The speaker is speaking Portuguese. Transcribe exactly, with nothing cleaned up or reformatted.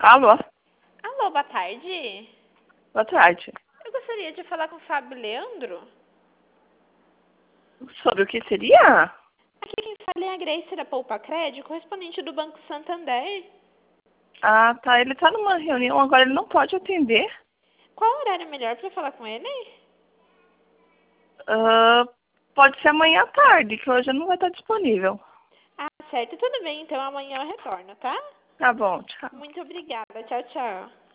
Alô? Alô, boa tarde. Boa tarde. Eu gostaria de falar com o Fábio Leandro. Sobre o que seria? Aqui quem fala é a Grace da Poupa Crédito, correspondente do Banco Santander. Ah, tá. Ele tá numa reunião agora, ele não pode atender. Qual o horário melhor para falar com ele? Ah, pode ser amanhã à tarde, que hoje não vai estar disponível. Ah, certo. Tudo bem, então amanhã eu retorno, tá? Tá bom, tchau. Muito obrigada. Tchau, tchau.